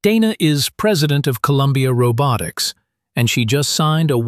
Dana is president of Columbia Robotics, and she just signed a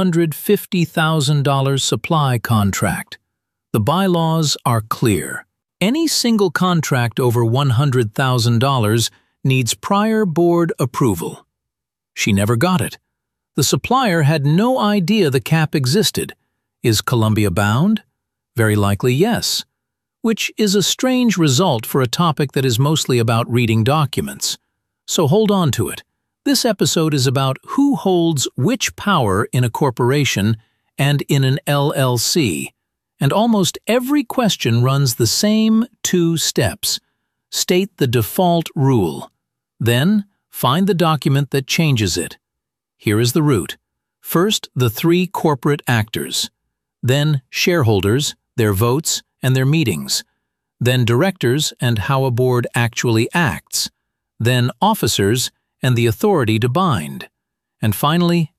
$150,000 supply contract. The bylaws are clear. Any single contract over $100,000 needs prior board approval. She never got it. The supplier had no idea the cap existed. Is Columbia bound? Very likely yes, which is a strange result for a topic that is mostly about reading documents. So hold on to it. This episode is about who holds which power in a corporation and in an LLC, and almost every question runs the same 2 steps. State the default rule. Then, find the document that changes it. Here is the route. First, the 3 corporate actors. Then, shareholders, their votes, and their meetings. Then, directors and how a board actually acts. Then, officers and the authority to bind. And finally,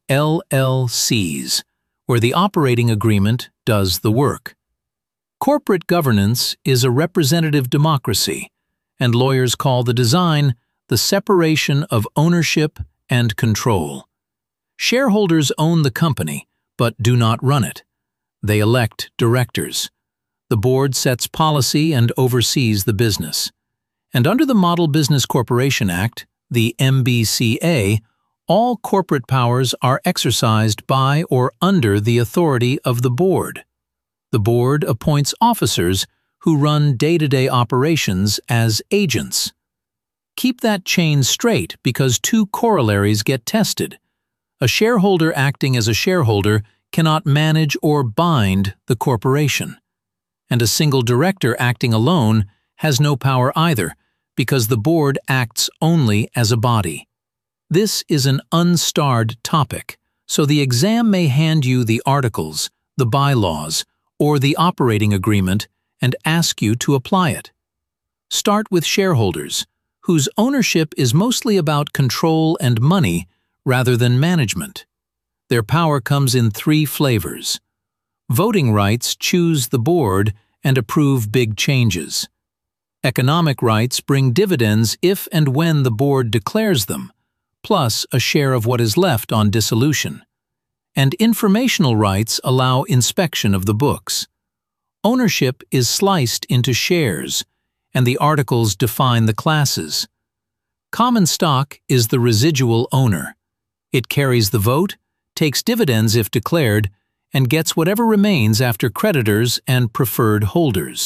LLCs, where the operating agreement does the work. Corporate governance is a representative democracy, and lawyers call the design the separation of ownership and control. Shareholders own the company, but do not run it. They elect directors. The board sets policy and oversees the business. And under the Model Business Corporation Act, the MBCA, all corporate powers are exercised by or under the authority of the board. The board appoints officers who run day-to-day operations as agents. Keep that chain straight because 2 corollaries get tested. A shareholder acting as a shareholder cannot manage or bind the corporation. And a single director acting alone has no power either, because the board acts only as a body. This is an unstarred topic, so the exam may hand you the articles, the bylaws, or the operating agreement and ask you to apply it. Start with shareholders, whose ownership is mostly about control and money rather than management. Their power comes in 3 flavors. Voting rights choose the board and approve big changes. Economic rights bring dividends if and when the board declares them, plus a share of what is left on dissolution. And informational rights allow inspection of the books. Ownership is sliced into shares, and the articles define the classes. Common stock is the residual owner. It carries the vote, takes dividends if declared, and gets whatever remains after creditors and preferred holders.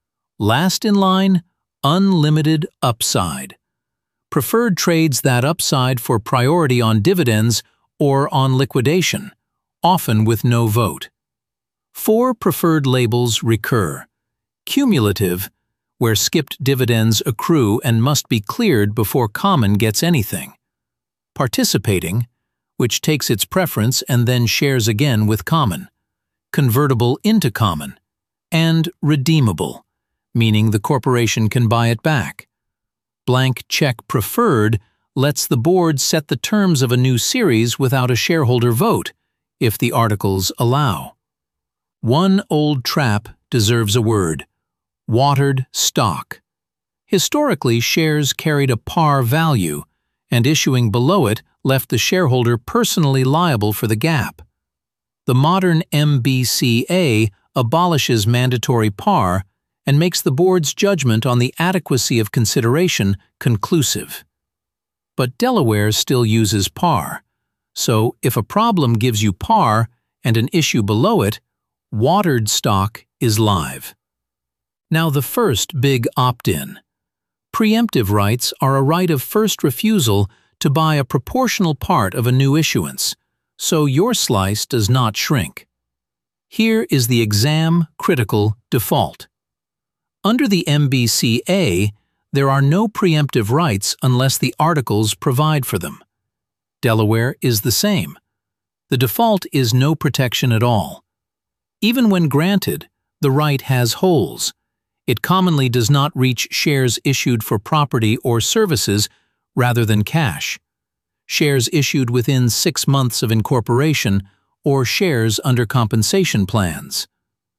Last in line, unlimited upside. Preferred trades that upside for priority on dividends or on liquidation, often with no vote. 4 preferred labels recur. Cumulative, where skipped dividends accrue and must be cleared before common gets anything. Participating, which takes its preference and then shares again with common. Convertible into common. And redeemable, meaning the corporation can buy it back. Blank check preferred lets the board set the terms of a new series without a shareholder vote, if the articles allow. One old trap deserves a word: watered stock. Historically, shares carried a par value, and issuing below it left the shareholder personally liable for the gap. The modern MBCA abolishes mandatory par and makes the board's judgment on the adequacy of consideration conclusive. But Delaware still uses par, so if a problem gives you par and an issue below it, watered stock is live. Now the first big opt-in. Preemptive rights are a right of first refusal to buy a proportional part of a new issuance, so your slice does not shrink. Here is the exam-critical default. Under the MBCA, there are no preemptive rights unless the articles provide for them. Delaware is the same. The default is no protection at all. Even when granted, the right has holes. It commonly does not reach shares issued for property or services rather than cash, shares issued within 6 months of incorporation, or shares under compensation plans.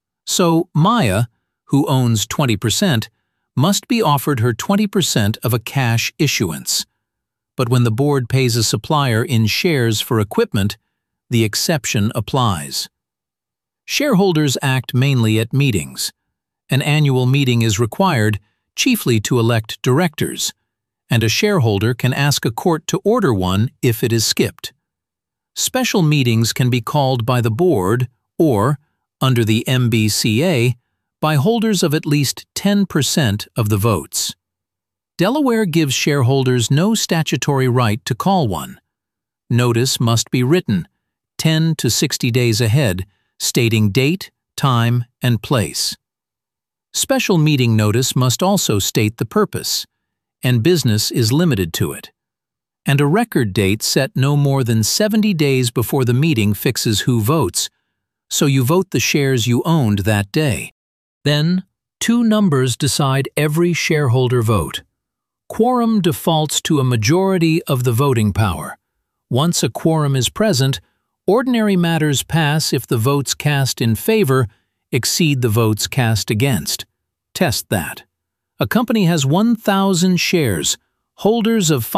So Maya, who owns 20%, must be offered her 20% of a cash issuance. but when the board pays a supplier in shares for equipment, the exception applies. Shareholders act mainly at meetings. An annual meeting is required, chiefly to elect directors, and a shareholder can ask a court to order one if it is skipped. Special meetings can be called by the board or, under the MBCA, by holders of at least 10% of the votes. Delaware gives shareholders no statutory right to call one. Notice must be written 10 to 60 days ahead, stating date, time, and place. Special meeting notice must also state the purpose, and business is limited to it. And a record date set no more than 70 days before the meeting fixes who votes, so you vote the shares you owned that day. Then, two numbers decide every shareholder vote. Quorum defaults to a majority of the voting power. Once a quorum is present, ordinary matters pass if the votes cast in favor exceed the votes cast against. Test that. A company has 1,000 shares. Holders of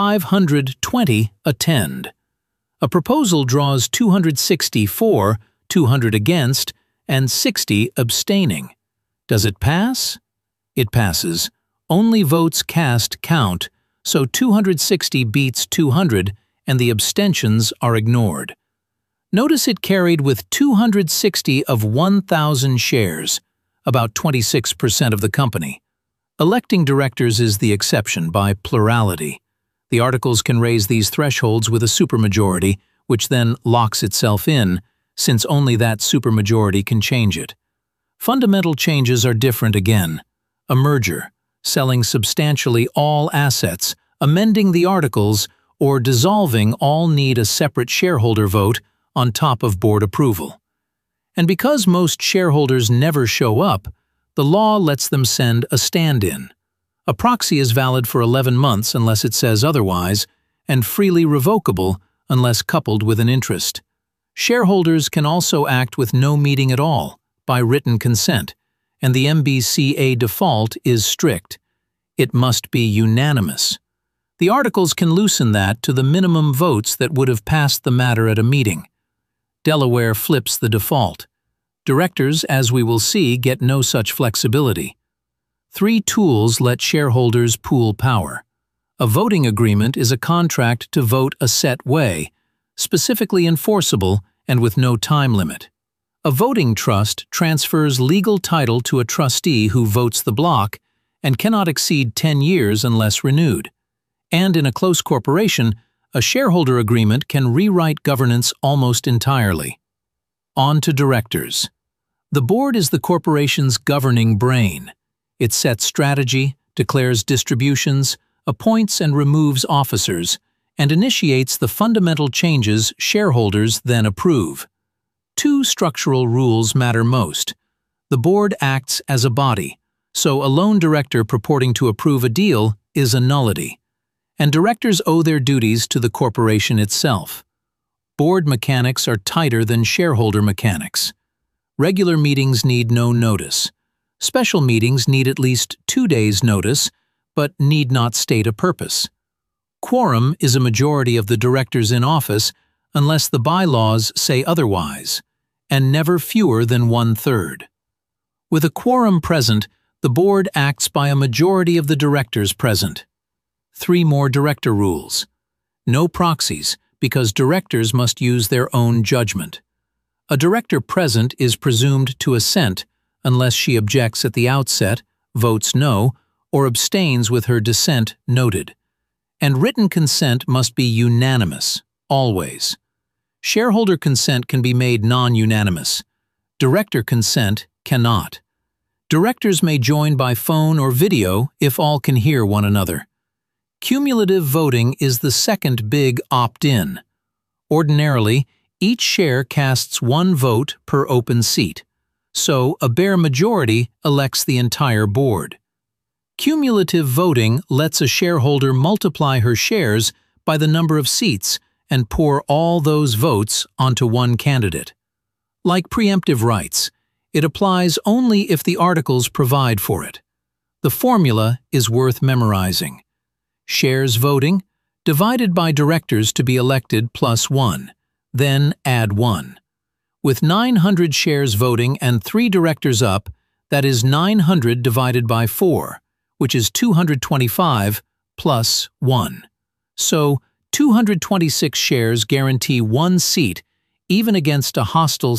520 attend. A proposal draws 260 for, 200 against, and 60 abstaining. Does it pass? It passes. Only votes cast count, so 260 beats 200 and the abstentions are ignored. Notice it carried with 260 of 1,000 shares, about 26% of the company. Electing directors is the exception by plurality. The articles can raise these thresholds with a supermajority, which then locks itself in, since only that supermajority can change it. Fundamental changes are different again. A merger, selling substantially all assets, amending the articles, or dissolving all need a separate shareholder vote on top of board approval. And because most shareholders never show up, the law lets them send a stand-in. A proxy is valid for 11 months unless it says otherwise, and freely revocable unless coupled with an interest. Shareholders can also act with no meeting at all, by written consent, and the MBCA default is strict. It must be unanimous. The articles can loosen that to the minimum votes that would have passed the matter at a meeting. Delaware flips the default. Directors, as we will see, get no such flexibility. 3 tools let shareholders pool power. A voting agreement is a contract to vote a set way, specifically enforceable and with no time limit. A voting trust transfers legal title to a trustee who votes the block and cannot exceed 10 years unless renewed. And in a close corporation, a shareholder agreement can rewrite governance almost entirely. On to directors. The board is the corporation's governing brain. It sets strategy, declares distributions, appoints and removes officers, and initiates the fundamental changes shareholders then approve. 2 structural rules matter most. The board acts as a body, so a lone director purporting to approve a deal is a nullity. And directors owe their duties to the corporation itself. Board mechanics are tighter than shareholder mechanics. Regular meetings need no notice. Special meetings need at least 2 days' notice, but need not state a purpose. Quorum is a majority of the directors in office unless the bylaws say otherwise, and never fewer than 1/3. With a quorum present, the board acts by a majority of the directors present. 3 more director rules. No proxies, because directors must use their own judgment. A director present is presumed to assent unless she objects at the outset, votes no, or abstains with her dissent noted. And written consent must be unanimous, always. Shareholder consent can be made non-unanimous. Director consent cannot. Directors may join by phone or video if all can hear one another. Cumulative voting is the second big opt-in. Ordinarily, each share casts 1 vote per open seat, so a bare majority elects the entire board. Cumulative voting lets a shareholder multiply her shares by the number of seats and pour all those votes onto one candidate. Like preemptive rights, it applies only if the articles provide for it. The formula is worth memorizing. Shares voting, divided by directors to be elected plus 1, then add 1. With 900 shares voting and 3 directors up, that is 900 divided by 4, which is 225 plus 1. So, 226 shares guarantee 1 seat, even against a hostile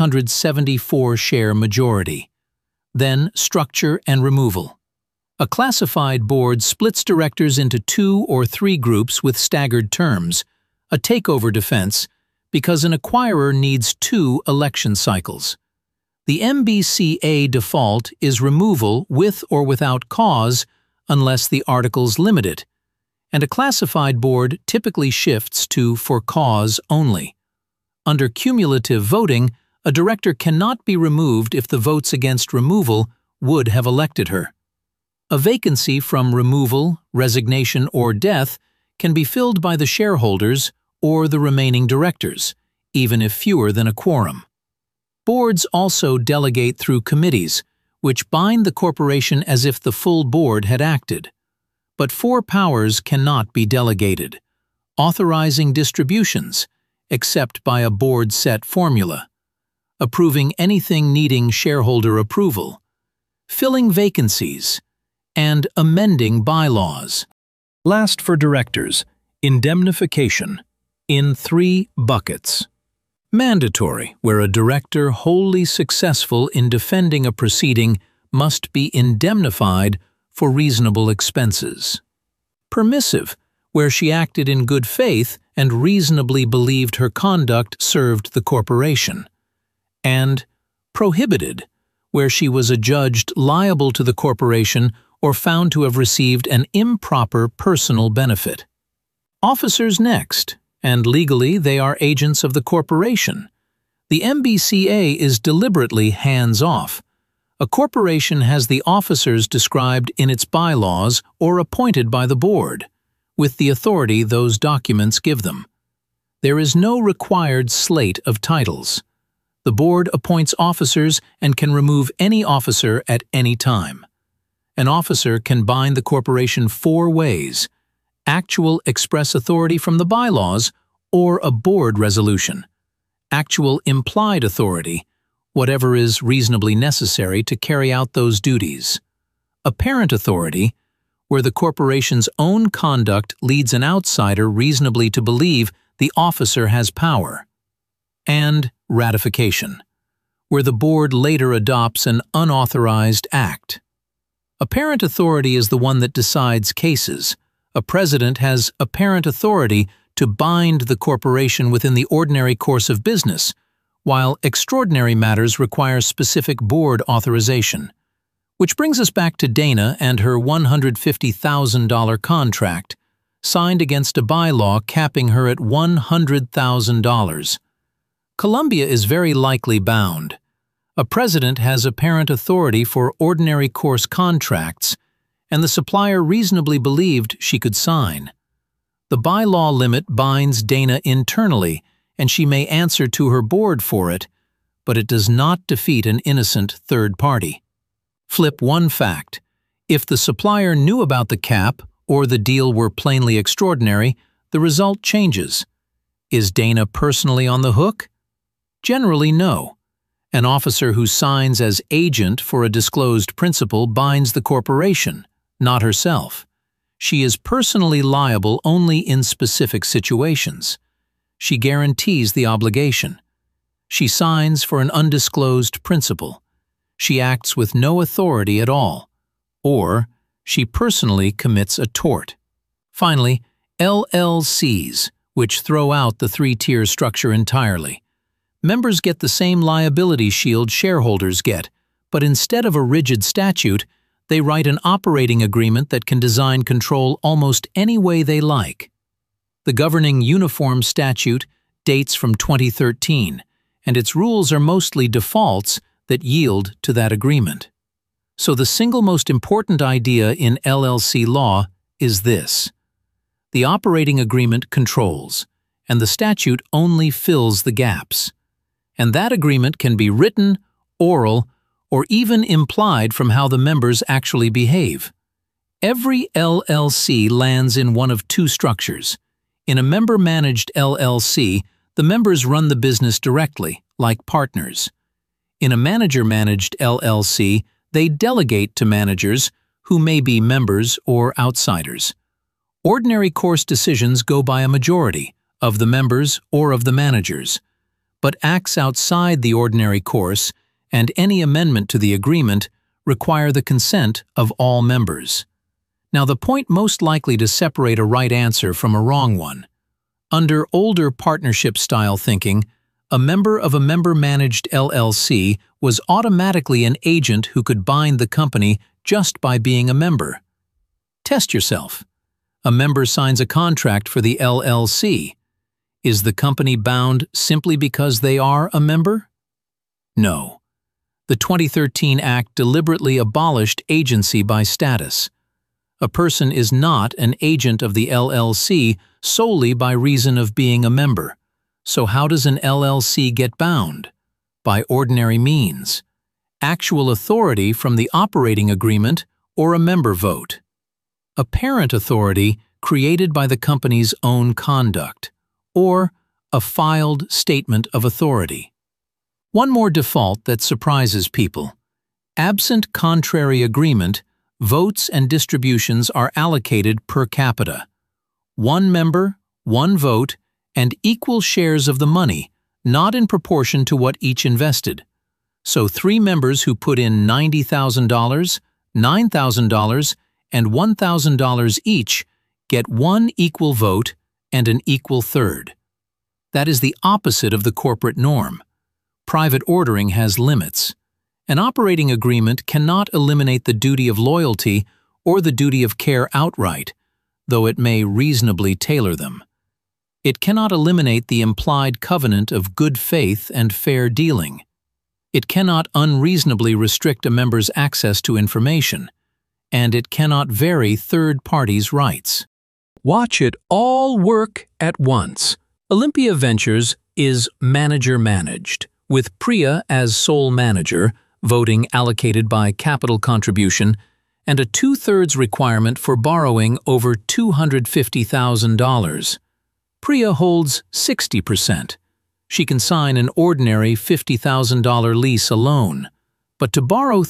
674-share majority. Then, structure and removal. A classified board splits directors into 2 or 3 groups with staggered terms, a takeover defense, because an acquirer needs 2 election cycles. The MBCA default is removal with or without cause unless the articles limit it, and a classified board typically shifts to for cause only. Under cumulative voting, a director cannot be removed if the votes against removal would have elected her. A vacancy from removal, resignation, or death can be filled by the shareholders or the remaining directors, even if fewer than a quorum. Boards also delegate through committees, which bind the corporation as if the full board had acted. But 4 powers cannot be delegated: authorizing distributions, except by a board-set formula; approving anything needing shareholder approval; filling vacancies; and amending bylaws. Last for directors, indemnification, in 3 buckets. Mandatory, where a director wholly successful in defending a proceeding must be indemnified for reasonable expenses. Permissive, where she acted in good faith and reasonably believed her conduct served the corporation. And prohibited, where she was adjudged liable to the corporation or found to have received an improper personal benefit. Officers next, and legally they are agents of the corporation. The MBCA is deliberately hands-off. A corporation has the officers described in its bylaws or appointed by the board, with the authority those documents give them. There is no required slate of titles. The board appoints officers and can remove any officer at any time. An officer can bind the corporation 4 ways: actual express authority from the bylaws or a board resolution; actual implied authority, whatever is reasonably necessary to carry out those duties; apparent authority, where the corporation's own conduct leads an outsider reasonably to believe the officer has power; and ratification, where the board later adopts an unauthorized act. Apparent authority is the one that decides cases. A president has apparent authority to bind the corporation within the ordinary course of business, while extraordinary matters require specific board authorization. Which brings us back to Dana and her $150,000 contract, signed against a bylaw capping her at $100,000. Columbia is very likely bound. A president has apparent authority for ordinary course contracts, and the supplier reasonably believed she could sign. The bylaw limit binds Dana internally, and she may answer to her board for it, but it does not defeat an innocent third party. Flip one fact. If the supplier knew about the cap or the deal were plainly extraordinary, the result changes. Is Dana personally on the hook? Generally, no. An officer who signs as agent for a disclosed principal binds the corporation, not herself. She is personally liable only in specific situations. She guarantees the obligation. She signs for an undisclosed principal. She acts with no authority at all. Or, she personally commits a tort. Finally, LLCs, which throw out the 3-tier structure entirely. Members get the same liability shield shareholders get, but instead of a rigid statute, they write an operating agreement that can design control almost any way they like. The governing uniform statute dates from 2013, and its rules are mostly defaults that yield to that agreement. So the single most important idea in LLC law is this: the operating agreement controls, and the statute only fills the gaps. And that agreement can be written, oral, or even implied from how the members actually behave. Every LLC lands in one of two structures. In a member-managed LLC, the members run the business directly, like partners. In a manager-managed LLC, they delegate to managers, who may be members or outsiders. Ordinary course decisions go by a majority, of the members or of the managers. But acts outside the ordinary course, and any amendment to the agreement, require the consent of all members. Now, the point most likely to separate a right answer from a wrong one. Under older partnership-style thinking, a member of a member-managed LLC was automatically an agent who could bind the company just by being a member. Test yourself. A member signs a contract for the LLC. Is the company bound simply because they are a member? No. The 2013 Act deliberately abolished agency by status. A person is not an agent of the LLC solely by reason of being a member. So how does an LLC get bound? By ordinary means. Actual authority from the operating agreement or a member vote. Apparent authority created by the company's own conduct, or a filed statement of authority. One more default that surprises people. Absent contrary agreement, votes and distributions are allocated per capita. One member, one vote, and equal shares of the money, not in proportion to what each invested. So 3 members who put in $90,000, $9,000, and $1,000 each get one equal vote and an equal third. That is the opposite of the corporate norm. Private ordering has limits. An operating agreement cannot eliminate the duty of loyalty or the duty of care outright, though it may reasonably tailor them. It cannot eliminate the implied covenant of good faith and fair dealing. It cannot unreasonably restrict a member's access to information, and it cannot vary third parties' rights. Watch it all work at once. Olympia Ventures is manager-managed, with Priya as sole manager, voting allocated by capital contribution, and a 2/3 requirement for borrowing over $250,000. Priya holds 60%. She can sign an ordinary $50,000 lease alone, but to borrow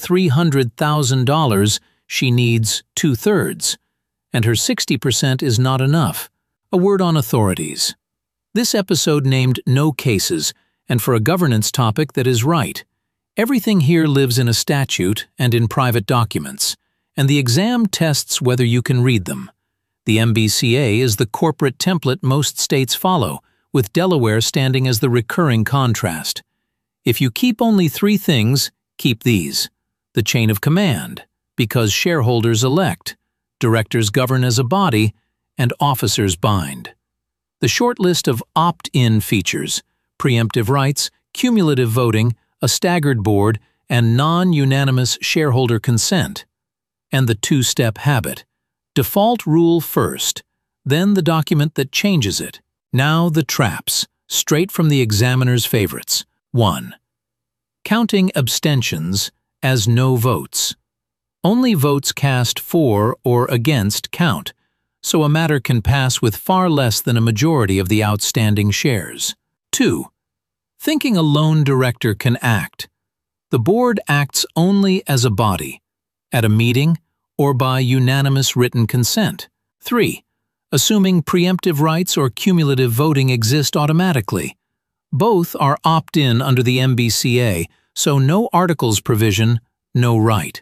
$300,000, she needs 2/3, and her 60% is not enough. A word on authorities. This episode named no cases, and for a governance topic that is right. Everything here lives in a statute and in private documents, and the exam tests whether you can read them. The MBCA is the corporate template most states follow, with Delaware standing as the recurring contrast. If you keep only 3 things, keep these. The chain of command, because shareholders elect, directors govern as a body, and officers bind. The short list of opt-in features, preemptive rights, cumulative voting, a staggered board, and non-unanimous shareholder consent. And the 2-step habit. Default rule first, then the document that changes it. Now the traps, straight from the examiner's favorites. 1. Counting abstentions as no votes. Only votes cast for or against count, so a matter can pass with far less than a majority of the outstanding shares. 2. Thinking a lone director can act. The board acts only as a body, at a meeting, or by unanimous written consent. 3. Assuming preemptive rights or cumulative voting exist automatically. Both are opt-in under the MBCA, so no articles provision, no right.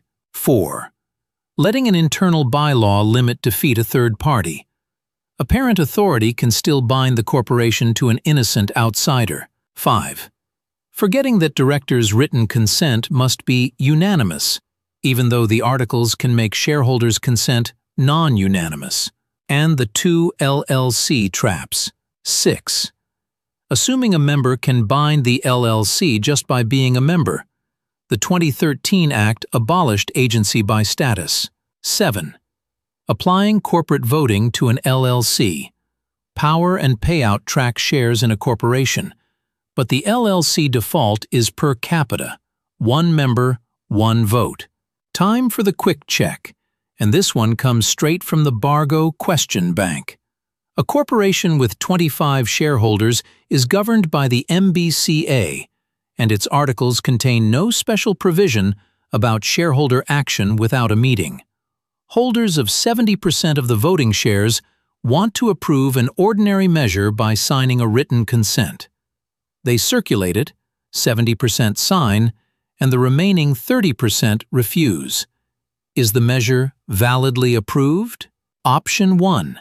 4. Letting an internal bylaw limit defeat a third party. Apparent authority can still bind the corporation to an innocent outsider. 5. Forgetting that directors' written consent must be unanimous, even though the articles can make shareholders' consent non-unanimous. And the 2 LLC traps. 6. Assuming a member can bind the LLC just by being a member. The 2013 Act abolished agency by status. 7. Applying corporate voting to an LLC. Power and payout track shares in a corporation, but the LLC default is per capita, 1 member, 1 vote. Time for the quick check, And this one comes straight from the Bargo Question Bank. A corporation with 25 shareholders is governed by the MBCA, and its articles contain no special provision about shareholder action without a meeting. Holders of 70% of the voting shares want to approve an ordinary measure by signing a written consent. They circulate it, 70% sign, and the remaining 30% refuse. Is the measure validly approved? Option 1.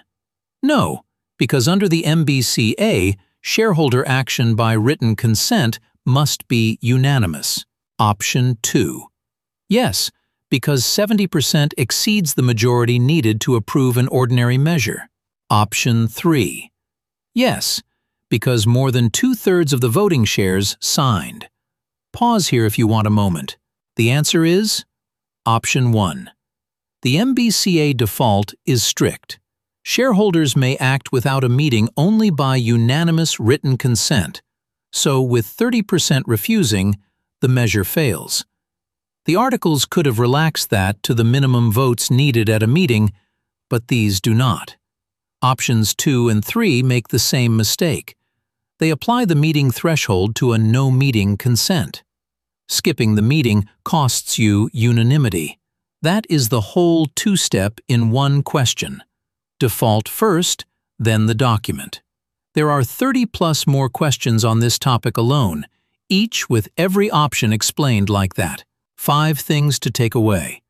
No, because under the MBCA, shareholder action by written consent must be unanimous. Option 2. Yes, because 70% exceeds the majority needed to approve an ordinary measure. Option 3. Yes, because more than 2/3 of the voting shares signed. Pause here if you want a moment. The answer is Option 1. The MBCA default is strict. Shareholders may act without a meeting only by unanimous written consent, so with 30% refusing, the measure fails. The articles could have relaxed that to the minimum votes needed at a meeting, but these do not. Options 2 and 3 make the same mistake. They apply the meeting threshold to a no-meeting consent. Skipping the meeting costs you unanimity. That is the whole two-step in one question. Default first, then the document. There are 30+ more questions on this topic alone, each with every option explained like that. 5 things to take away.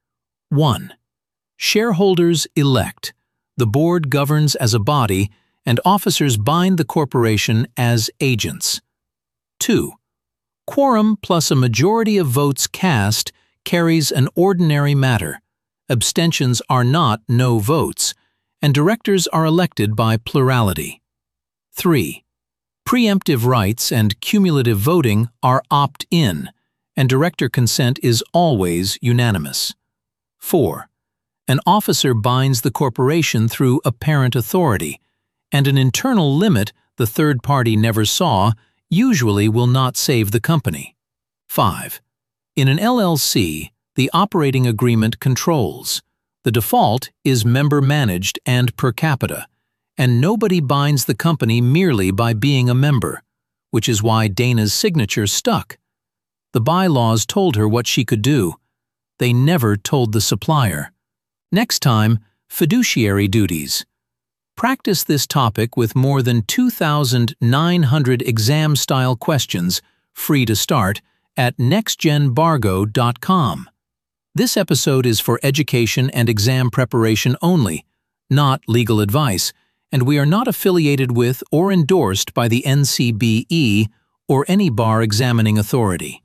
1. Shareholders elect. The board governs as a body, and officers bind the corporation as agents. 2. Quorum plus a majority of votes cast carries an ordinary matter. Abstentions are not no votes, and directors are elected by plurality. 3. Preemptive rights and cumulative voting are opt-in, and director consent is always unanimous. 4. An officer binds the corporation through apparent authority, and an internal limit the third party never saw usually will not save the company. 5. In an LLC, the operating agreement controls. The default is member-managed and per capita, and nobody binds the company merely by being a member, which is why Dana's signature stuck. The bylaws told her what she could do. They never told the supplier. Next time, fiduciary duties. Practice this topic with more than 2,900 exam-style questions, free to start, at nextgenbargo.com. This episode is for education and exam preparation only, not legal advice, and we are not affiliated with or endorsed by the NCBE or any bar examining authority.